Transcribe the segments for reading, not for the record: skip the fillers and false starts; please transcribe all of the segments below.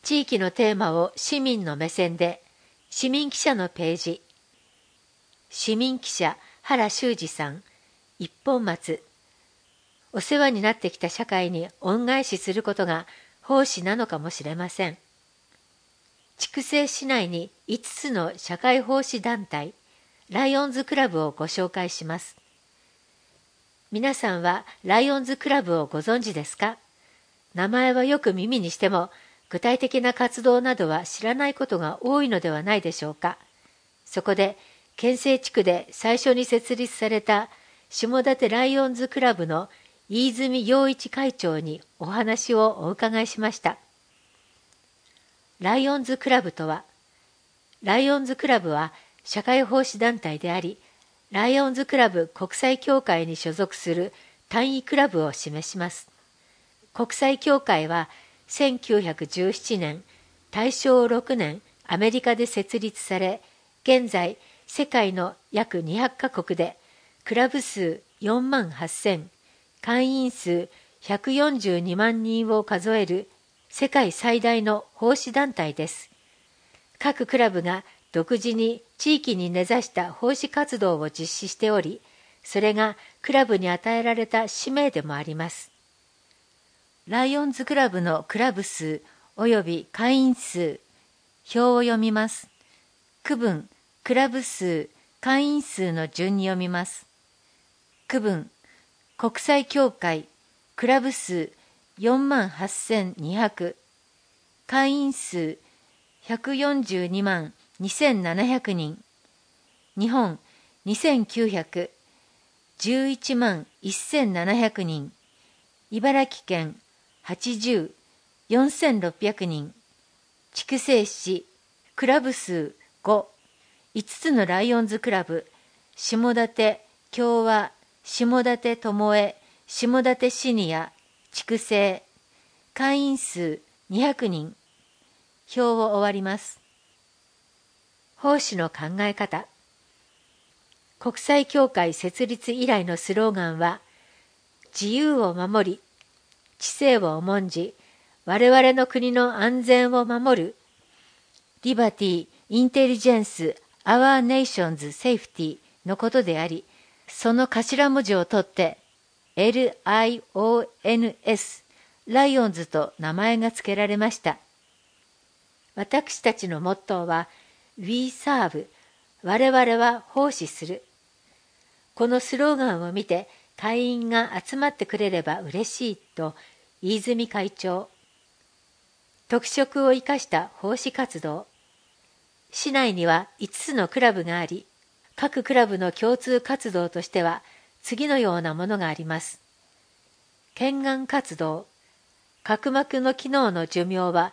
地域のテーマを市民の目線で、市民記者のページ。市民記者原修二さん、一本松。お世話になってきた社会に恩返しすることが奉仕なのかもしれません。筑西市内に5つの社会奉仕団体、ライオンズクラブをご紹介します。皆さんはライオンズクラブをご存知ですか？名前はよく耳にしても、具体的な活動などは知らないことが多いのではないでしょうか。そこで、県西地区で最初に設立された下館ライオンズクラブの飯泉洋一会長にお話をお伺いしました。ライオンズクラブとは、ライオンズクラブは社会奉仕団体であり、ライオンズクラブ国際協会に所属する単位クラブを示します。国際協会は1917年、大正6年、アメリカで設立され、現在世界の約200カ国でクラブ数4万8000、会員数142万人を数える世界最大の奉仕団体です。各クラブが独自に地域に根ざした奉仕活動を実施しており、それがクラブに与えられた使命でもあります。ライオンズクラブのクラブ数及び会員数、表を読みます。区分、クラブ数、会員数の順に読みます。区分、国際協会、クラブ数48,200、会員数142万2700人、日本2900、11万1700人、茨城県80、4600人、筑西市、クラブ数5、5つのライオンズクラブ、下館、共和、下館友江、下館シニア、筑西、会員数200人、表を終わります。奉仕の考え方。国際協会設立以来のスローガンは、自由を守り、知性を重んじ、我々の国の安全を守る、Liberty, Intelligence, Our Nation's Safety のことであり、その頭文字を取って、LIONS、ライオンズと名前が付けられました。私たちのモットーは、We Serve、我々は奉仕する。このスローガンを見て、会員が集まってくれれば嬉しいと、飯泉会長。特色を生かした奉仕活動。市内には5つのクラブがあり、各クラブの共通活動としては、次のようなものがあります。検眼活動。角膜の機能の寿命は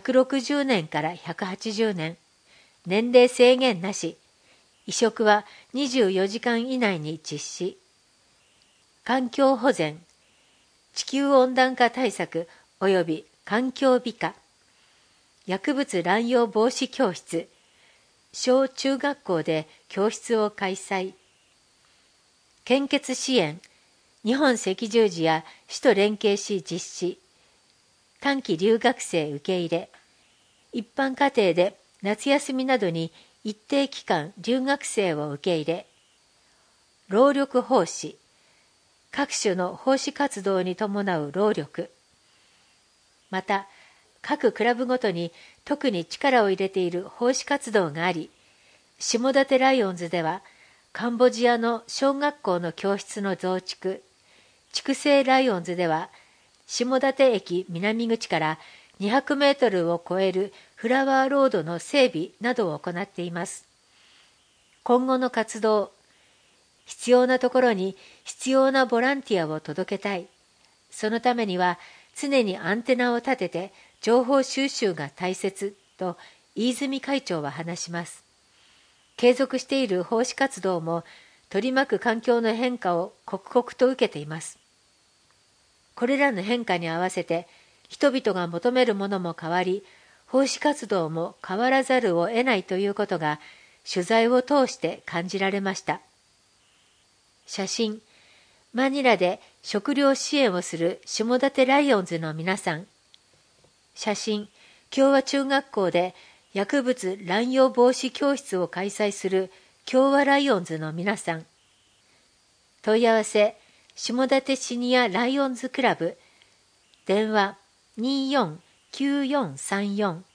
160年から180年。年齢制限なし。移植は24時間以内に実施。環境保全。地球温暖化対策及び環境美化。薬物乱用防止教室。小中学校で教室を開催。献血支援。日本赤十字や市と連携し実施。短期留学生受け入れ。一般家庭で夏休みなどに一定期間留学生を受け入れ。労力奉仕。各種の奉仕活動に伴う労力。また、各クラブごとに特に力を入れている奉仕活動があり、下館ライオンズでは、カンボジアの小学校の教室の増築、筑西ライオンズでは、下館駅南口から200メートルを超えるフラワーロードの整備などを行っています。今後の活動、必要なところに必要なボランティアを届けたい。そのためには常にアンテナを立てて情報収集が大切と飯泉会長は話します。継続している奉仕活動も取り巻く環境の変化を刻々と受けています。これらの変化に合わせて人々が求めるものも変わり、奉仕活動も変わらざるを得ないということが取材を通して感じられました。写真、マニラで食料支援をする下館ライオンズの皆さん。写真、 共和中学校で薬物乱用防止教室を開催する共和ライオンズの皆さん。問い合わせ、下館シニアライオンズクラブ、電話249434